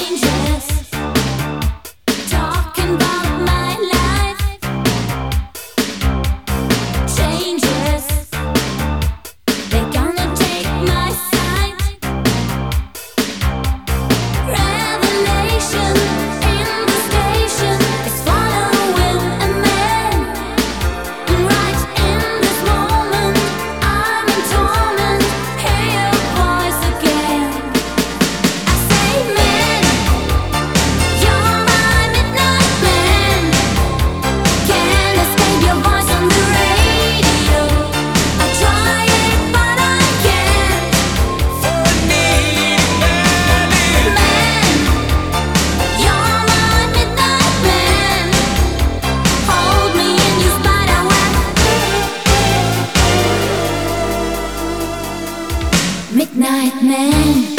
Midnight Man.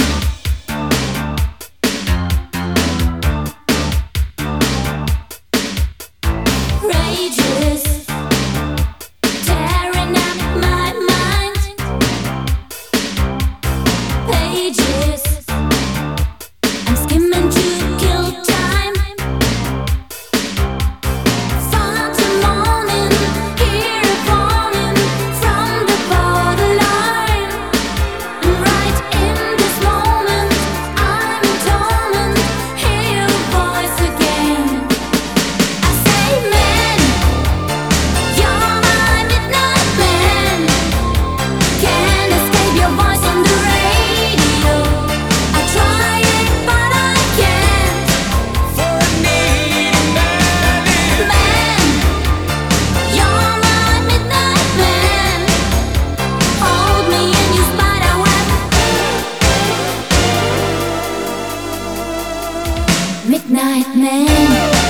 Rages, tearing up my mind. Pages, I'm skimming to kill time. Far too morning, hear a warning from the borderline. And right in this moment, I'm in torment. Hear your voice again. I say, man, you're my midnight man. Can't escape your voice on the radio. I try it, but I can't. For a needy man. Man, you're my midnight man. Hold me in your spider web. Midnight Man.